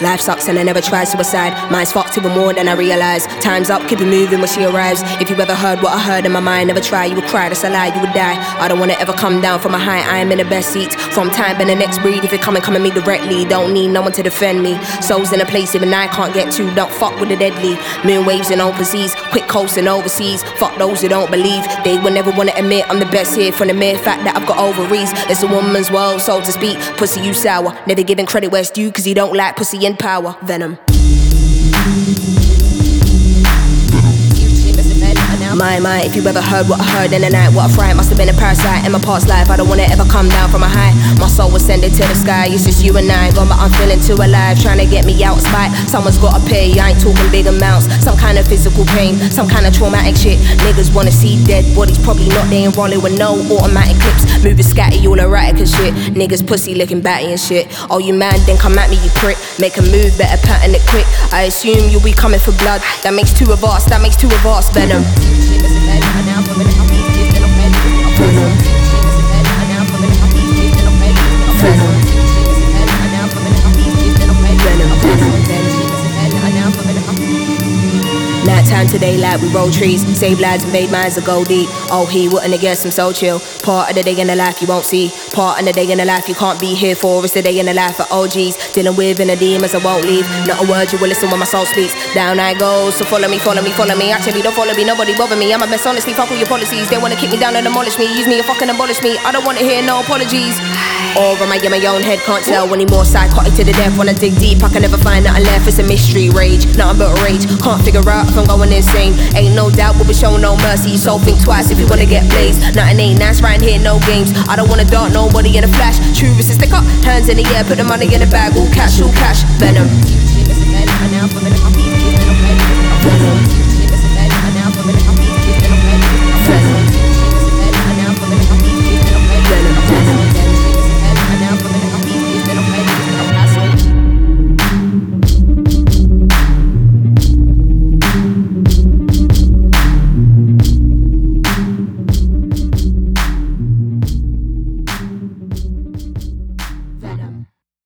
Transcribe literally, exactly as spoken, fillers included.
Life sucks and I never tried suicide. Mine's fucked even more than I realised. Time's up, keep it moving when she arrives. If you ever heard what I heard in my mind, never try, you would cry, that's a lie, you would die. I don't wanna ever come down from a high, I am in the best seat. From time and the next breed, if you come and come at me directly, don't need no one to defend me. Souls in a place even I can't get to, don't fuck with the deadly. Moon waves in open seas, quick coasting overseas. Fuck those who don't believe, they will never wanna admit I'm the best here. From the mere fact that I've got ovaries, it's a woman's world, so to speak. Pussy you sour, never giving credit where it's due, cause you don't like pussy in power. Venom. My, my, if you ever heard what I heard in the night, what I fright, must have been a parasite in my past life. I don't wanna ever come down from a high. My soul was sending to the sky, it's just you and I. Got my I'm feeling too alive, trying to get me out of spite. Someone's gotta pay, I ain't talking big amounts. Some kind of physical pain, some kind of traumatic shit. Niggas wanna see dead bodies, probably not, they ain't rolling with no automatic clips. Moving scatty, all erratic and shit. Niggas pussy looking batty and shit. Oh you man, then come at me you prick. Make a move, better pattern it quick. I assume you'll be coming for blood. That makes two of us, that makes two of us. Venom. Night time to daylight, we roll trees. Save lives, invade minds that go deep. Oh, he wouldn't guess I'm so chill. Part of the day in the life you won't see. Part of the day in the life you can't be here for. It's the day in the life of O Gs. Dealing with inner demons I won't leave. Not a word you will listen when my soul speaks. Down I go, so follow me, follow me, follow me. Actually don't follow me, nobody bother me. I'm a mess, honestly, fuck all your policies. They wanna kick me down and demolish me. Use me or fucking abolish me. I don't wanna hear no apologies. Or am I in my own head, can't tell. Any more psychotic to the death. When I dig deep, I can never find nothing left. It's a mystery, rage, nothing but rage. Can't figure out if I'm going insane. Ain't no doubt, but we show no mercy. So think twice if you wanna get blazed. Nothing ain't nice right here, no games. I don't wanna dart nobody in a flash. True, it's a stick up, hands in the air, put the money in the bag. All cash, all cash, venom.